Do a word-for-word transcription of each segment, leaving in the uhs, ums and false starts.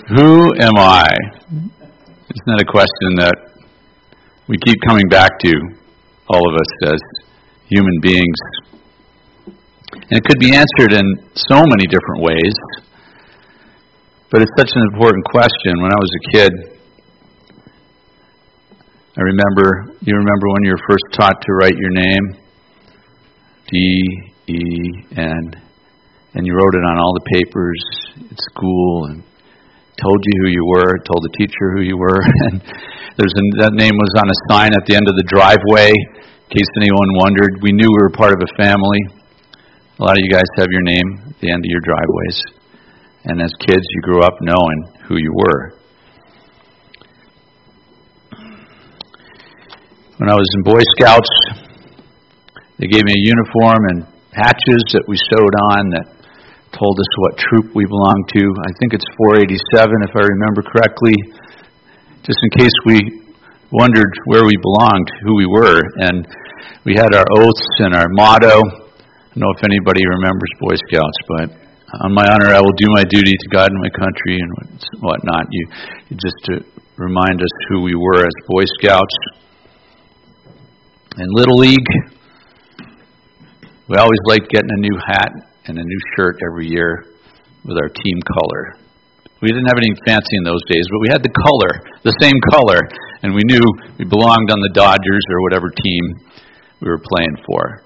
Who am I? Isn't that a question that we keep coming back to, all of us as human beings? And it could be answered in so many different ways, but it's such an important question. When I was a kid, I remember, you remember when you were first taught to write your name? D E N. And you wrote it on all the papers at school and told you who you were, told the teacher who you were. And there's a, that name was on a sign at the end of the driveway, in case anyone wondered. We knew we were part of a family. A lot of you guys have your name at the end of your driveways. And as kids, you grew up knowing who you were. When I was in Boy Scouts, they gave me a uniform and patches that we sewed on that told us what troop we belonged to. I think it's four eighty-seven, if I remember correctly, just in case we wondered where we belonged, who we were. And we had our oaths and our motto. I don't know if anybody remembers Boy Scouts, but on my honor, I will do my duty to God and my country and whatnot. You, just to remind us who we were as Boy Scouts. In Little League, we always liked getting a new hat and a new shirt every year with our team color. We didn't have anything fancy in those days, but we had the color, the same color, and we knew we belonged on the Dodgers or whatever team we were playing for.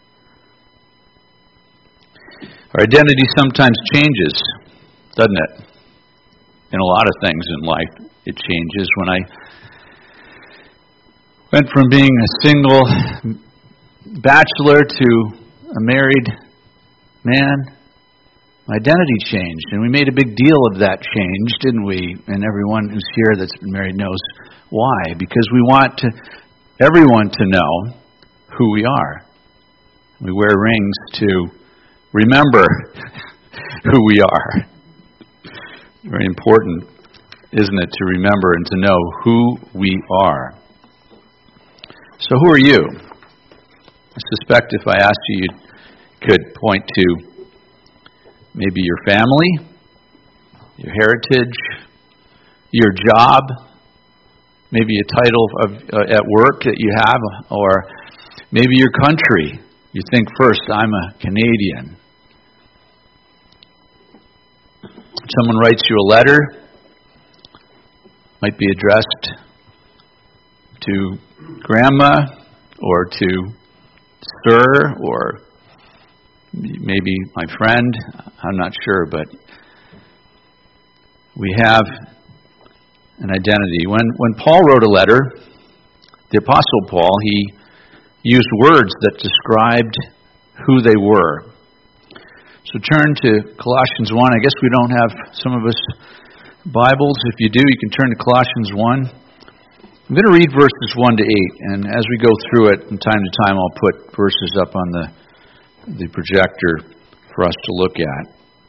Our identity sometimes changes, doesn't it? In a lot of things in life, it changes. When I went from being a single bachelor to a married man, my identity changed, and we made a big deal of that change, didn't we? And everyone who's here that's been married knows why. Because we want to, everyone to know who we are. We wear rings to remember who we are. Very important, isn't it, to remember and to know who we are. So who are you? I suspect if I asked you, you could point to maybe your family, your heritage, your job, maybe a title of uh, at work that you have, or maybe your country. You think first, I'm a Canadian. Someone writes you a letter, might be addressed to grandma or to sir or maybe my friend. I'm not sure, but we have an identity. When when Paul wrote a letter, the Apostle Paul, he used words that described who they were. So turn to Colossians one. I guess we don't have, some of us, Bibles. If you do, you can turn to Colossians one. I'm going to read verses one to eight, and as we go through it, from time to time, I'll put verses up on the, the projector for us to look at.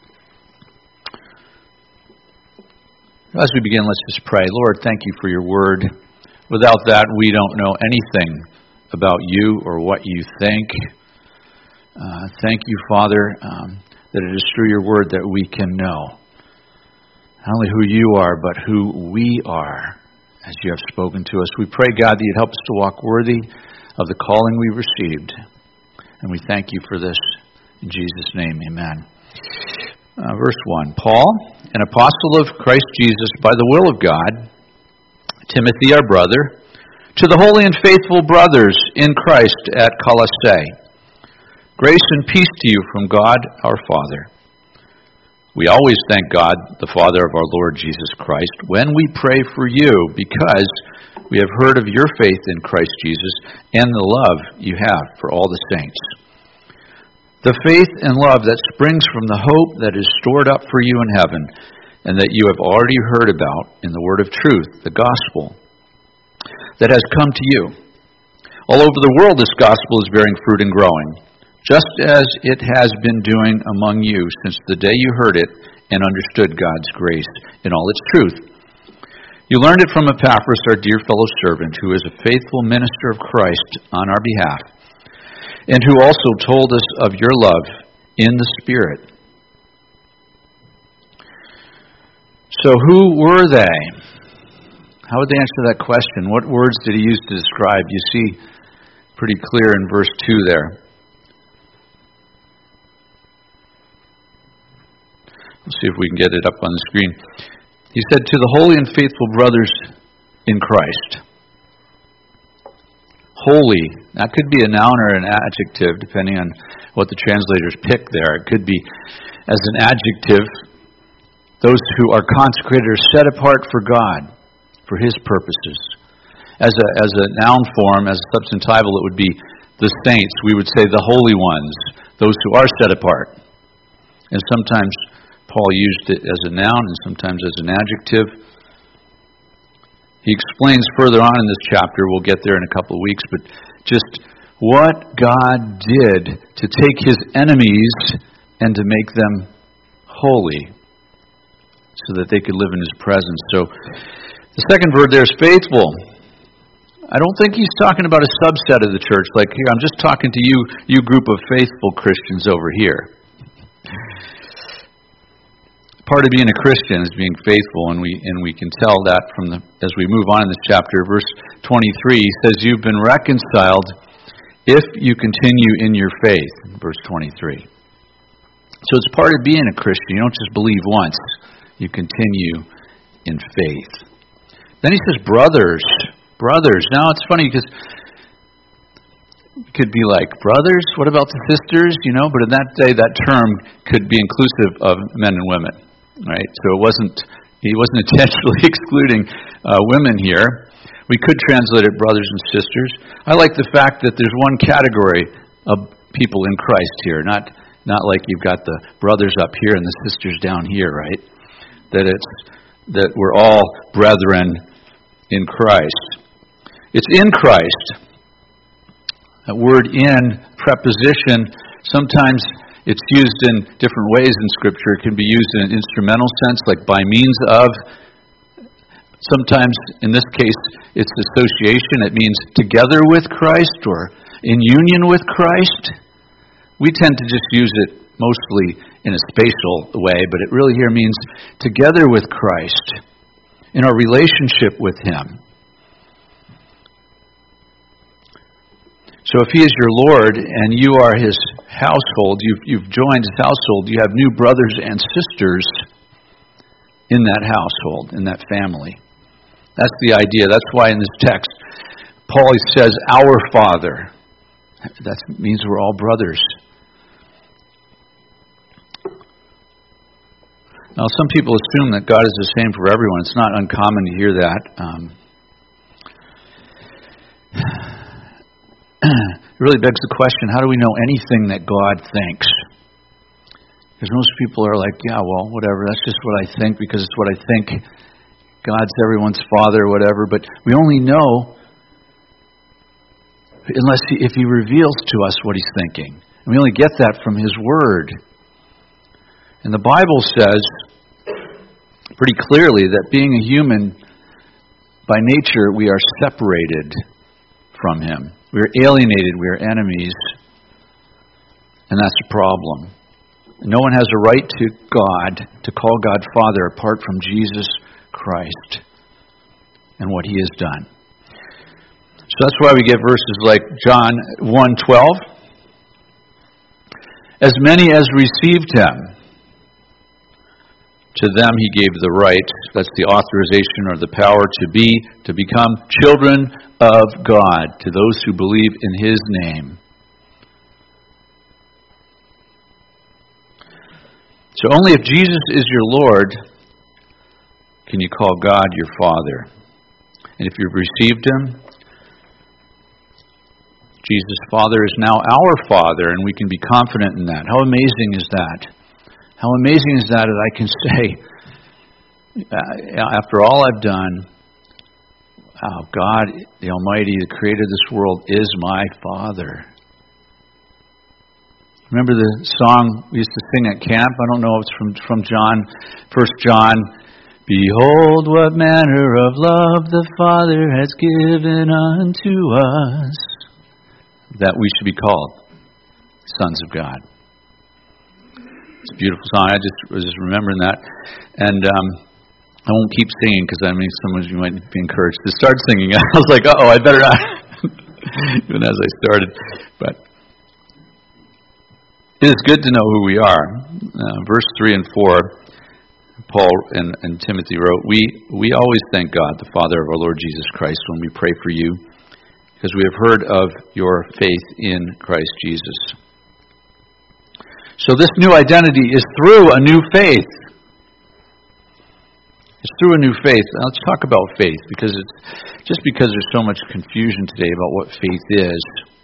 As we begin, let's just pray. Lord, thank you for your word. Without that, we don't know anything about you or what you think. Uh, thank you, Father, um, that it is through your word that we can know not only who you are, but who we are as you have spoken to us. We pray, God, that you'd help us to walk worthy of the calling we received. And we thank you for this. In Jesus' name, amen. Uh, verse one, Paul, an apostle of Christ Jesus by the will of God, Timothy, our brother, to the holy and faithful brothers in Christ at Colossae, grace and peace to you from God our Father. We always thank God, the Father of our Lord Jesus Christ, when we pray for you, because we have heard of your faith in Christ Jesus and the love you have for all the saints. The faith and love that springs from the hope that is stored up for you in heaven, and that you have already heard about in the word of truth, the gospel, that has come to you. All over the world this gospel is bearing fruit and growing, just as it has been doing among you since the day you heard it and understood God's grace in all its truth. You learned it from Epaphras, our dear fellow servant, who is a faithful minister of Christ on our behalf, and who also told us of your love in the Spirit. So who were they? How would they answer that question? What words did he use to describe? You see pretty clear in verse two there. Let's see if we can get it up on the screen. He said, to the holy and faithful brothers in Christ. Holy, that could be a noun or an adjective, depending on what the translators pick there. It could be as an adjective, those who are consecrated or set apart for God, for His purposes. As a as a noun form, as a substantival, it would be the saints. We would say the holy ones, those who are set apart. And sometimes Paul used it as a noun and sometimes as an adjective. He explains further on in this chapter, we'll get there in a couple of weeks, but just what God did to take His enemies and to make them holy so that they could live in His presence. So the second word there is faithful. I don't think he's talking about a subset of the church, like here, I'm just talking to you, you group of faithful Christians over here. Part of being a Christian is being faithful, and we and we can tell that from the as we move on in this chapter. Verse twenty-three, he says, "You've been reconciled if you continue in your faith." Verse twenty-three. So it's part of being a Christian. You don't just believe once; you continue in faith. Then he says, "Brothers, brothers." Now it's funny because it could be like brothers. What about the sisters? You know, but in that day, that term could be inclusive of men and women. Right, so it wasn't he wasn't intentionally excluding uh, women here. We could translate it brothers and sisters. I like the fact that there's one category of people in Christ here, not not like you've got the brothers up here and the sisters down here, right? That it's that we're all brethren in Christ. It's in Christ. That word "in" preposition sometimes. It's used in different ways in Scripture. It can be used in an instrumental sense, like by means of. Sometimes, in this case, it's association. It means together with Christ or in union with Christ. We tend to just use it mostly in a spatial way, but it really here means together with Christ, in our relationship with Him. So if He is your Lord and you are His household, you've, you've joined His household, you have new brothers and sisters in that household, in that family. That's the idea. That's why in this text, Paul says, "Our Father." That means we're all brothers. Now, some people assume that God is the same for everyone. It's not uncommon to hear that. Um, It really begs the question, how do we know anything that God thinks? Because most people are like, yeah, well, whatever, that's just what I think because it's what I think. God's everyone's Father or whatever, but we only know unless he, if He reveals to us what He's thinking. And we only get that from His Word. And the Bible says pretty clearly that being a human, by nature, we are separated from Him. We are alienated, we are enemies, and that's a problem. No one has a right to God, to call God Father, apart from Jesus Christ and what He has done. So that's why we get verses like John one twelve. As many as received Him, to them He gave the right, that's the authorization or the power to be, to become children of God, to those who believe in His name. So only if Jesus is your Lord can you call God your Father. And if you've received Him, Jesus' Father is now our Father, and we can be confident in that. How amazing is that? How amazing is that that I can say, uh, after all I've done, wow, God, the Almighty, the Creator of this world, is my Father. Remember the song we used to sing at camp? I don't know if it's from, from John, First John. Behold what manner of love the Father has given unto us, that we should be called sons of God. It's a beautiful song. I just was just remembering that. And um, I won't keep singing because I mean, some of you might be encouraged to start singing. I was like, uh-oh, I better not, even as I started. But it is good to know who we are. Uh, verse three and four, Paul and, and Timothy wrote, we, we always thank God, the Father of our Lord Jesus Christ, when we pray for you, because we have heard of your faith in Christ Jesus. So this new identity is through a new faith. It's through a new faith. Now let's talk about faith, because it's just because there's so much confusion today about what faith is.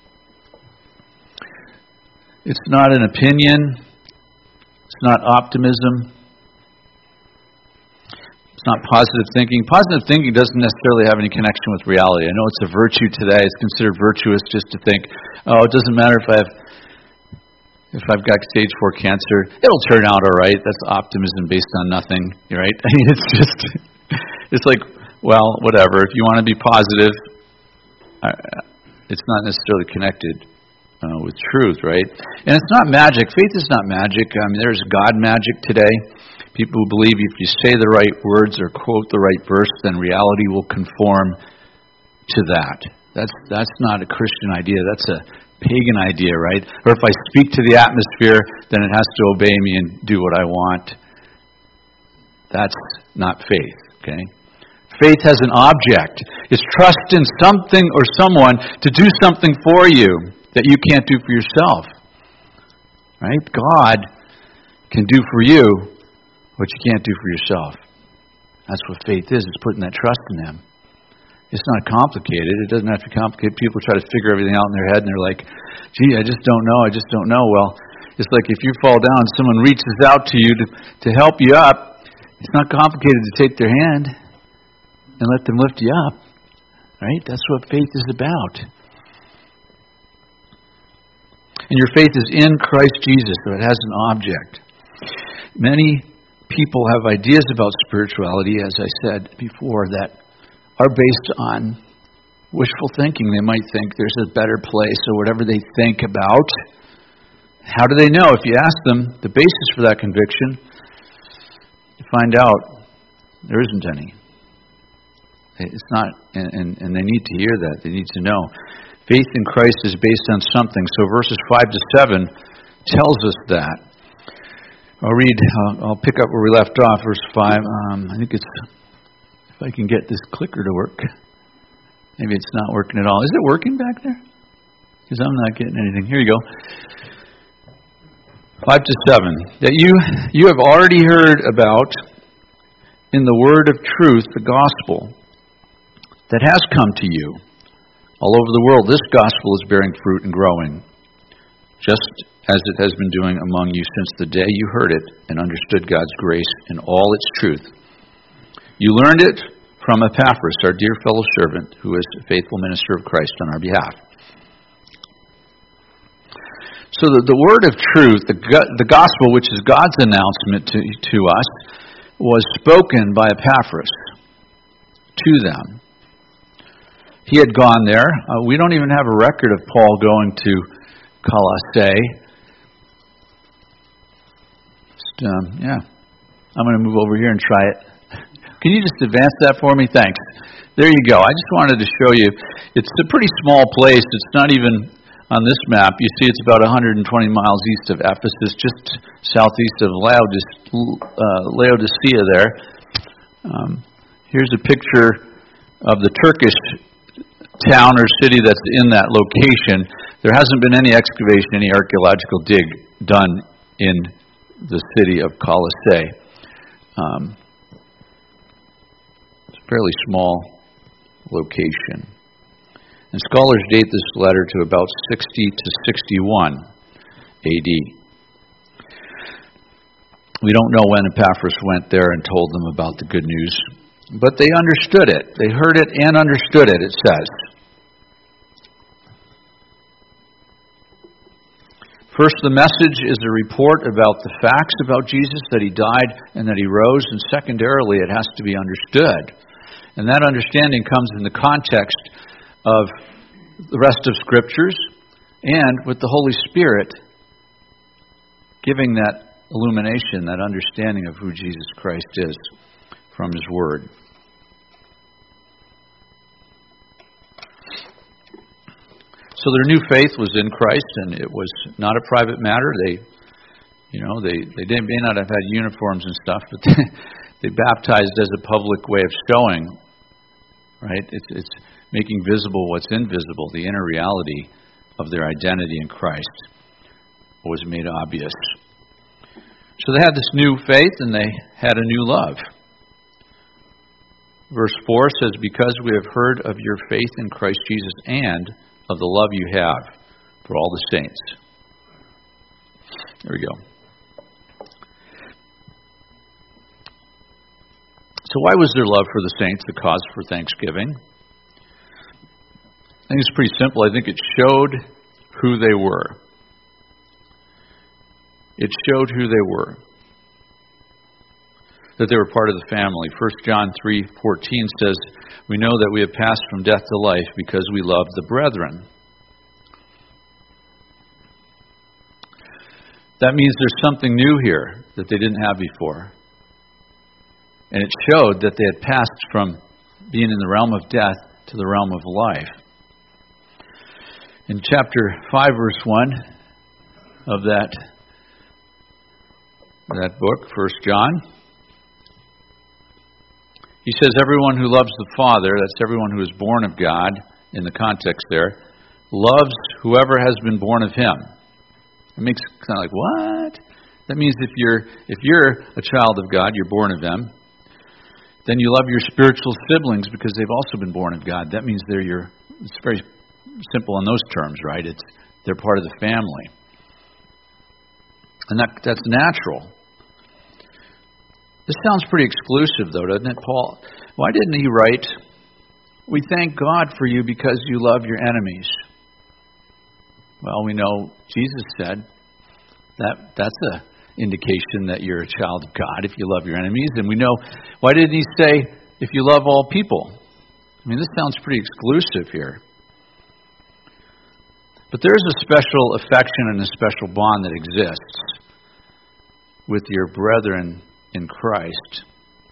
It's not an opinion. It's not optimism. It's not positive thinking. Positive thinking doesn't necessarily have any connection with reality. I know it's a virtue today. It's considered virtuous just to think, oh, it doesn't matter if I have if I've got stage four cancer, it'll turn out all right. That's optimism based on nothing, right? I mean, it's just, it's like, well, whatever. If you want to be positive, it's not necessarily connected uh, with truth, right? And it's not magic. Faith is not magic. I mean, there's God magic today. People who believe if you say the right words or quote the right verse, then reality will conform to that. That's that's not a Christian idea. That's a pagan idea, right? Or if I speak to the atmosphere, then it has to obey me and do what I want. That's not faith, okay? Faith has an object. It's trust in something or someone to do something for you that you can't do for yourself, right? God can do for you what you can't do for yourself. That's what faith is. It's putting that trust in Him. It's not complicated. It doesn't have to be complicated. People try to figure everything out in their head, and they're like, gee, I just don't know. I just don't know. Well, it's like if you fall down, someone reaches out to you to, to help you up. It's not complicated to take their hand and let them lift you up. Right? That's what faith is about. And your faith is in Christ Jesus, so it has an object. Many people have ideas about spirituality, as I said before, that are based on wishful thinking. They might think there's a better place or whatever they think about. How do they know? If you ask them the basis for that conviction, you find out there isn't any. It's not, and, and, and they need to hear that. They need to know. Faith in Christ is based on something. So verses five to seven tells us that. I'll read, uh, I'll pick up where we left off, verse five. Um, I think it's, if I can get this clicker to work. Maybe it's not working at all. Is it working back there? Because I'm not getting anything. Here you go. Five to seven. That you you have already heard about in the word of truth, the gospel, that has come to you. All over the world, this gospel is bearing fruit and growing, just as it has been doing among you since the day you heard it and understood God's grace in all its truth. You learned it from Epaphras, our dear fellow servant, who is a faithful minister of Christ on our behalf. So the, the word of truth, the, the gospel, which is God's announcement to, to us, was spoken by Epaphras to them. He had gone there. Uh, we don't even have a record of Paul going to Colossae. Just, um, yeah. I'm going to move over here and try it. Can you just advance that for me? Thanks. There you go. I just wanted to show you. It's a pretty small place. It's not even on this map. You see it's about one hundred twenty miles east of Ephesus, just southeast of Laodicea, uh, Laodicea there. Um, here's a picture of the Turkish town or city that's in that location. There hasn't been any excavation, any archaeological dig done in the city of Colossae. Um, it's a fairly small location. And scholars date this letter to about sixty to sixty-one A D. We don't know when Epaphras went there and told them about the good news, but they understood it. They heard it and understood it, it says. First, the message is a report about the facts about Jesus, that He died and that He rose, and secondarily, it has to be understood. And that understanding comes in the context of the rest of Scriptures and with the Holy Spirit giving that illumination, that understanding of who Jesus Christ is. from His Word. So their new faith was in Christ, and it was not a private matter. They, you know, they, they didn't, may not have had uniforms and stuff, but they, they baptized as a public way of showing, right? It's, it's making visible what's invisible. The inner reality of their identity in Christ was made obvious. So they had this new faith, and they had a new love. Verse four says, because we have heard of your faith in Christ Jesus and of the love you have for all the saints. There we go. So why was their love for the saints the cause for thanksgiving? I think it's pretty simple. I think it showed who they were. It showed who they were. That they were part of the family. First John three fourteen says, we know that we have passed from death to life because we love the brethren. That means there's something new here that they didn't have before. And it showed that they had passed from being in the realm of death to the realm of life. In chapter five, verse one of that, that book, First John, he says, everyone who loves the Father, that's everyone who is born of God, in the context there, loves whoever has been born of Him. It makes it kind of like, what? That means if you're if you're a child of God, you're born of Him, then you love your spiritual siblings because they've also been born of God. That means they're your, it's very simple in those terms, right? It's they're part of the family. And that that's natural. This sounds pretty exclusive, though, doesn't it, Paul? Why didn't he write, we thank God for you because you love your enemies? Well, we know Jesus said that that's an indication that you're a child of God if you love your enemies. And we know, why didn't he say, if you love all people? I mean, this sounds pretty exclusive here. But there's a special affection and a special bond that exists with your brethren in Christ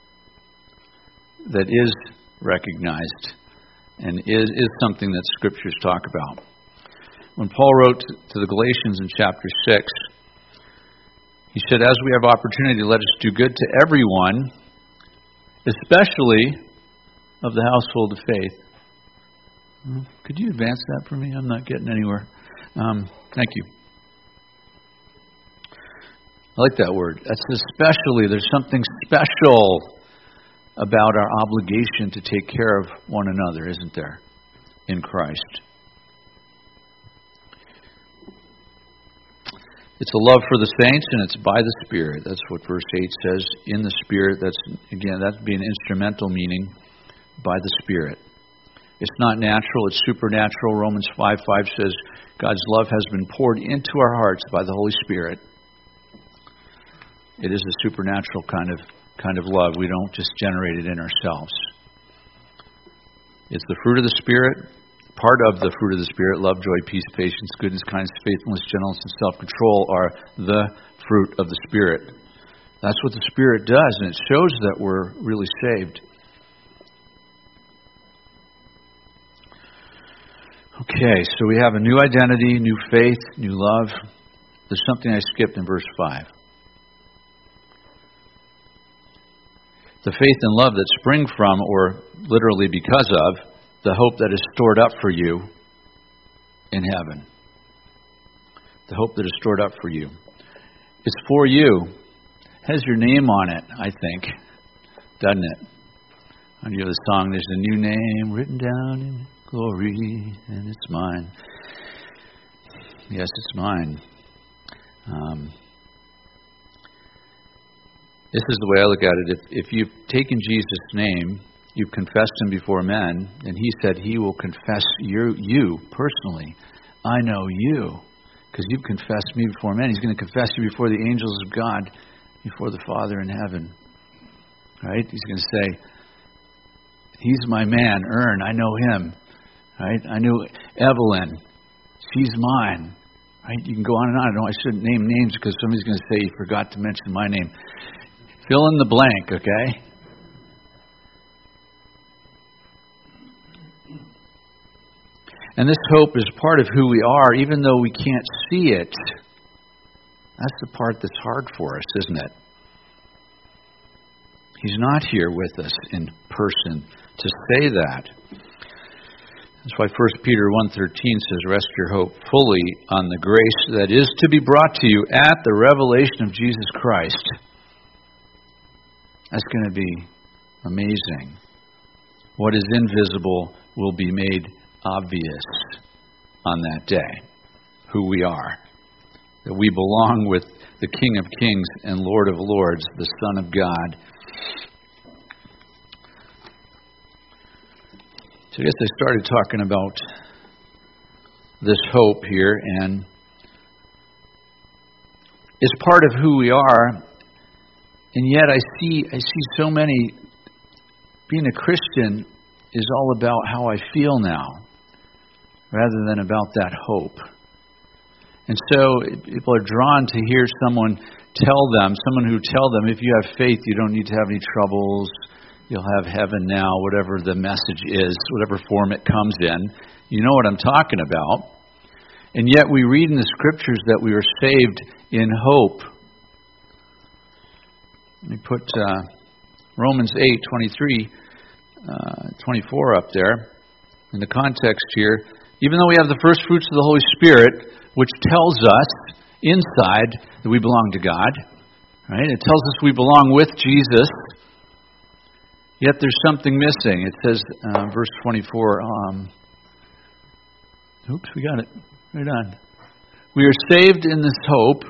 that is recognized and is, is something that Scriptures talk about. When Paul wrote to the Galatians in chapter six, he said, as we have opportunity, let us do good to everyone, especially of the household of faith. Could you advance that for me? I'm not getting anywhere. Um, thank you. I like that word. That's especially. There's something special about our obligation to take care of one another, isn't there, in Christ? It's a love for the saints, and it's by the Spirit. That's what verse eight says. In the Spirit. That's again, that's being instrumental meaning by the Spirit. It's not natural, it's supernatural. Romans five five says, God's love has been poured into our hearts by the Holy Spirit. It is a supernatural kind of kind of love. We don't just generate it in ourselves. It's the fruit of the Spirit. Part of the fruit of the Spirit, love, joy, peace, patience, goodness, kindness, faithfulness, gentleness, and self-control are the fruit of the Spirit. That's what the Spirit does, and it shows that we're really saved. Okay, so we have a new identity, new faith, new love. There's something I skipped in verse five. The faith and love that spring from, or literally because of, the hope that is stored up for you in heaven. The hope that is stored up for you. It's for you. It has your name on it, I think. Doesn't it? And you know the song, there's a new name written down in glory, and it's mine. Yes, it's mine. Um, this is the way I look at it. If, if you've taken Jesus' name, you've confessed Him before men, and He said He will confess your, you personally. I know you, because you've confessed Me before men. He's going to confess you before the angels of God, before the Father in heaven. Right? He's going to say, He's my man, Ern. I know him. Right? I knew Evelyn. She's mine. Right? You can go on and on. I know I shouldn't name names because somebody's going to say you forgot to mention my name. Fill in the blank, okay? And this hope is part of who we are, even though we can't see it. That's the part that's hard for us, isn't it? He's not here with us in person to say that. That's why First Peter one thirteen says, rest your hope fully on the grace that is to be brought to you at the revelation of Jesus Christ. That's going to be amazing. What is invisible will be made obvious on that day. Who we are. That we belong with the King of Kings and Lord of Lords, the Son of God. So I guess I started talking about this hope here, and it's part of who we are, and yet I see I see so many. Being a Christian is all about how I feel now, rather than about that hope. And so people are drawn to hear someone tell them, someone who tell them, if you have faith, you don't need to have any troubles. You'll have heaven now, whatever the message is, whatever form it comes in. You know what I'm talking about. And yet we read in the Scriptures that we are saved in hope. Let me put uh, Romans eight twenty-three, uh, twenty-four up there. In the context here, even though we have the first fruits of the Holy Spirit, which tells us inside that we belong to God, right? It tells us we belong with Jesus. Yet there's something missing. It says, uh, verse twenty-four, um, oops, we got it. Right on. We are saved in this hope,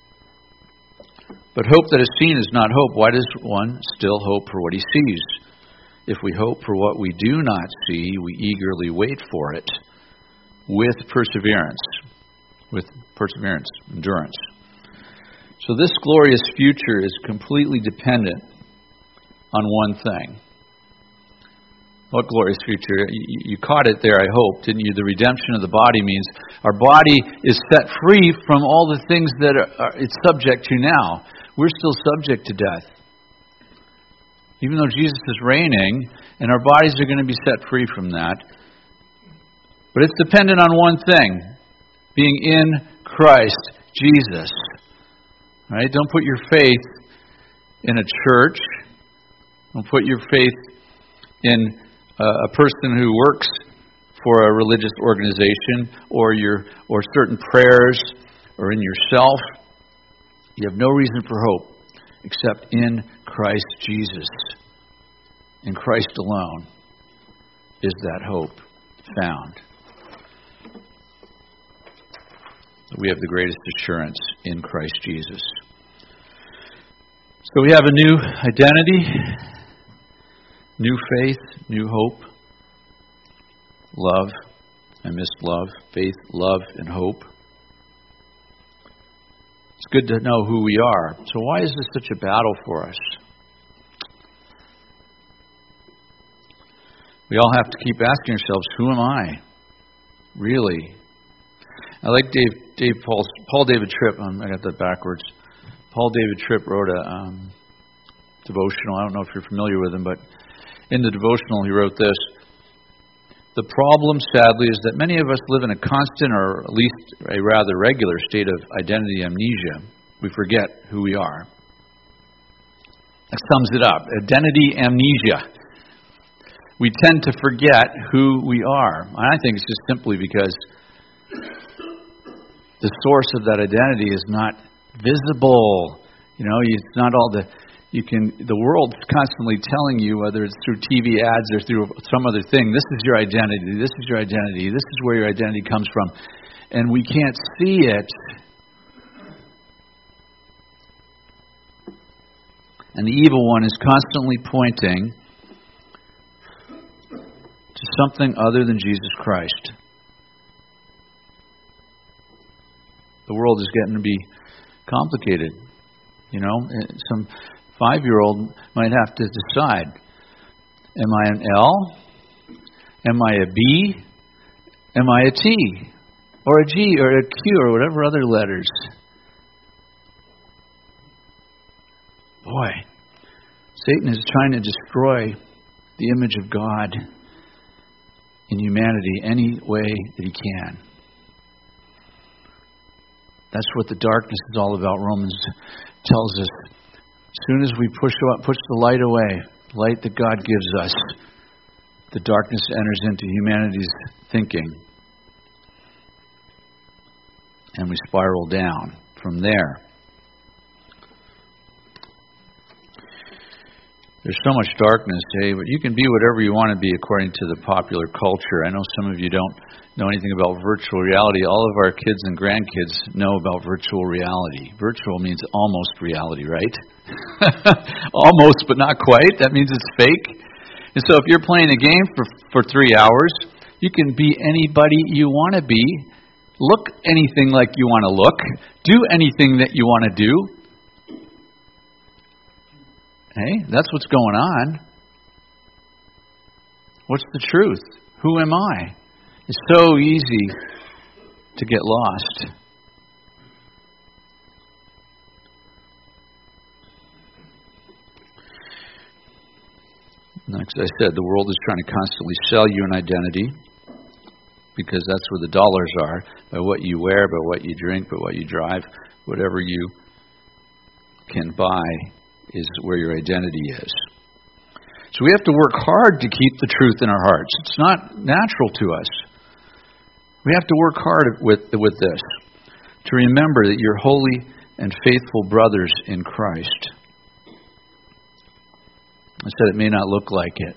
but hope that is seen is not hope. Why does one still hope for what he sees? If we hope for what we do not see, we eagerly wait for it with perseverance. With perseverance, endurance. So this glorious future is completely dependent on one thing. What glorious future? You caught it there, I hope, didn't you? The redemption of the body means our body is set free from all the things that are, it's subject to now. We're still subject to death. Even though Jesus is reigning, and our bodies are going to be set free from that. But it's dependent on one thing. Being in Christ Jesus. Right? Don't put your faith in a church. Don't put your faith in a, a person who works for a religious organization or your or certain prayers or in yourself. You have no reason for hope except in Christ Jesus. In Christ alone is that hope found. We have the greatest assurance in Christ Jesus. So we have a new identity, new faith, new hope, love. I missed love, faith, love, and hope. It's good to know who we are. So why is this such a battle for us? We all have to keep asking ourselves, who am I? Really? I like Dave, Dave Paul's, Paul David Tripp. Um, I got that backwards. Paul David Tripp wrote a um, devotional. I don't know if you're familiar with him, but in the devotional he wrote this. The problem, sadly, is that many of us live in a constant, or at least a rather regular, state of identity amnesia. We forget who we are. That sums it up. Identity amnesia. We tend to forget who we are. And I think it's just simply because the source of that identity is not visible. You know, it's not all the you can. The world's constantly telling you, whether it's through T V ads or through some other thing, this is your identity. This is your identity. This is where your identity comes from, and we can't see it. And the evil one is constantly pointing to something other than Jesus Christ. The world is getting to be complicated. You know, some five-year-old might have to decide, am I an L? Am I a B? Am I a T? Or a G or a Q or whatever other letters? Boy, Satan is trying to destroy the image of God in humanity any way that he can. That's what the darkness is all about. Romans tells us, as soon as we push, push the light away, light that God gives us, the darkness enters into humanity's thinking. And we spiral down from there. There's so much darkness, hey, but you can be whatever you want to be according to the popular culture. I know some of you don't know anything about virtual reality. All of our kids and grandkids know about virtual reality. Virtual means almost reality, right? Almost, but not quite. That means it's fake. And so if you're playing a game for, for three hours, you can be anybody you want to be, look anything like you want to look, do anything that you want to do. Hey, that's what's going on. What's the truth? Who am I? It's so easy to get lost. Like I said, the world is trying to constantly sell you an identity because that's where the dollars are, by what you wear, by what you drink, by what you drive, whatever you can buy is where your identity is. So we have to work hard to keep the truth in our hearts. It's not natural to us. We have to work hard with, with this, to remember that you're holy and faithful brothers in Christ. I said it may not look like it.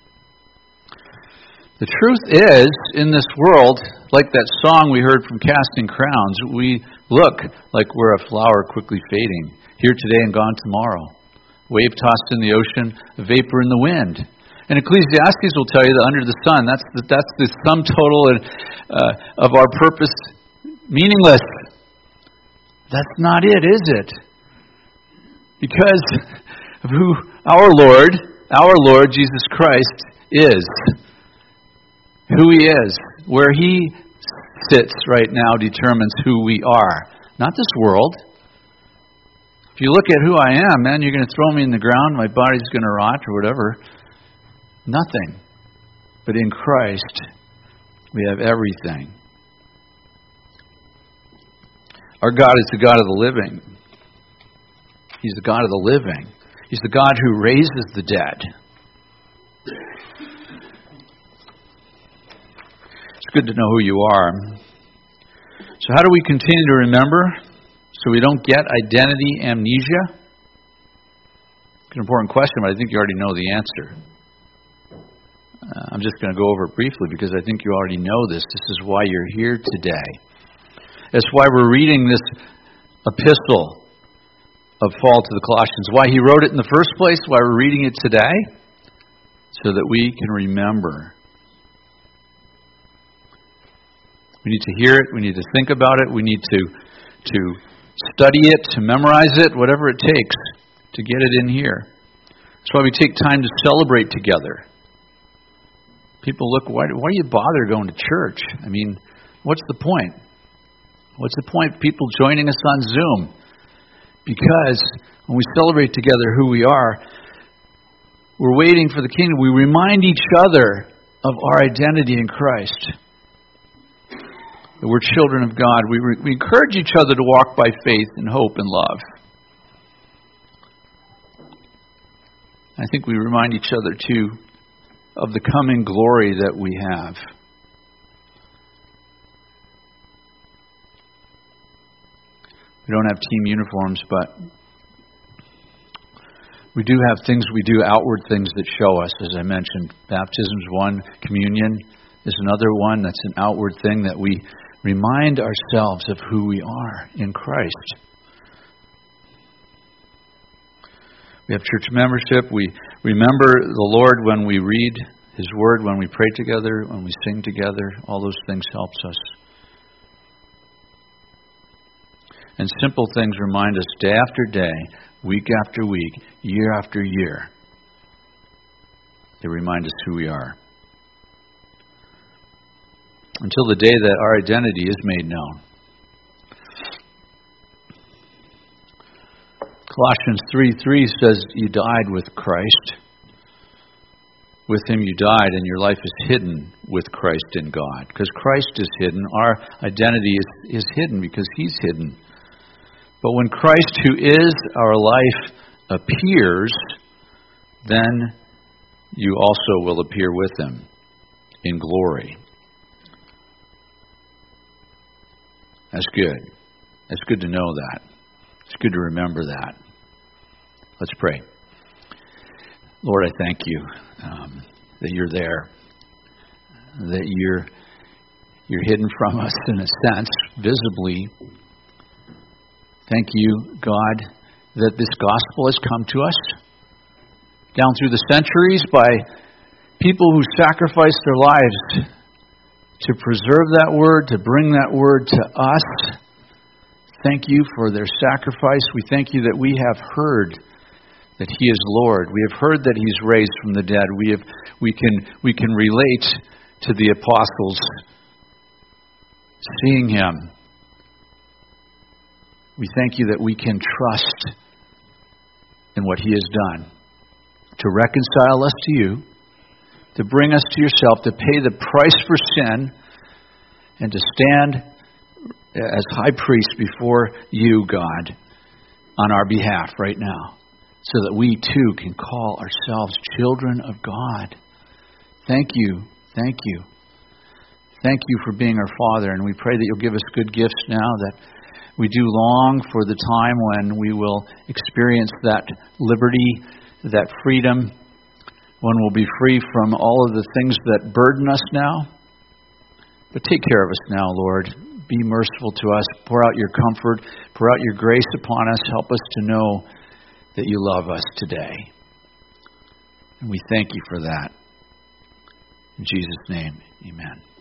The truth is, in this world, like that song we heard from Casting Crowns, we look like we're a flower quickly fading, here today and gone tomorrow. Wave tossed in the ocean, a vapor in the wind. And Ecclesiastes will tell you that under the sun, that's the, that's the sum total uh, of our purpose, meaningless. That's not it, is it? Because of who our Lord, our Lord Jesus Christ is. Who He is. Where He sits right now determines who we are. Not this world. If you look at who I am, man, you're going to throw me in the ground, my body's going to rot or whatever. Nothing. But in Christ, we have everything. Our God is the God of the living. He's the God of the living. He's the God who raises the dead. It's good to know who you are. So how do we continue to remember so we don't get identity amnesia? It's an important question, but I think you already know the answer. Uh, I'm just going to go over it briefly because I think you already know this. This is why you're here today. That's why we're reading this epistle of Paul to the Colossians. Why he wrote it in the first place, why we're reading it today, so that we can remember. We need to hear it, we need to think about it, we need to, to study it, to memorize it, whatever it takes to get it in here. That's why we take time to celebrate together. People look, why, why do you bother going to church? I mean, what's the point? What's the point of people joining us on Zoom? Because when we celebrate together who we are, we're waiting for the kingdom. We remind each other of our identity in Christ. That we're children of God. We, re- we encourage each other to walk by faith and hope and love. I think we remind each other, too, of the coming glory that we have. We don't have team uniforms, but we do have things we do, outward things that show us, as I mentioned. Baptism is one, communion is another one. That's an outward thing that we remind ourselves of who we are in Christ. We have church membership. We remember the Lord when we read His Word, when we pray together, when we sing together. All those things helps us. And simple things remind us day after day, week after week, year after year. They remind us who we are. Until the day that our identity is made known. Colossians three three says you died with Christ. With him you died, and your life is hidden with Christ in God. Because Christ is hidden, our identity is, is hidden because he's hidden. But when Christ, who is our life, appears, then you also will appear with him in glory. That's good. It's good to know that. It's good to remember that. Let's pray. Lord, I thank you um, that you're there, that you're you're hidden from us in a sense, visibly. Thank you, God, that this gospel has come to us down through the centuries by people who sacrificed their lives to preserve that word, to bring that word to us. Thank you for their sacrifice. We thank you that we have heard that he is Lord. We have heard that he's raised from the dead. We have we can we can relate to the apostles seeing him. We thank you that we can trust in what he has done to reconcile us to you, to bring us to yourself, to pay the price for sin, and to stand as high priest before you, God, on our behalf right now, so that we too can call ourselves children of God. Thank you, thank you. Thank you for being our Father, and we pray that you'll give us good gifts now, that we do long for the time when we will experience that liberty, that freedom, when we'll be free from all of the things that burden us now. But take care of us now, Lord. Be merciful to us. Pour out your comfort. Pour out your grace upon us. Help us to know that you love us today. And we thank you for that. In Jesus' name, amen.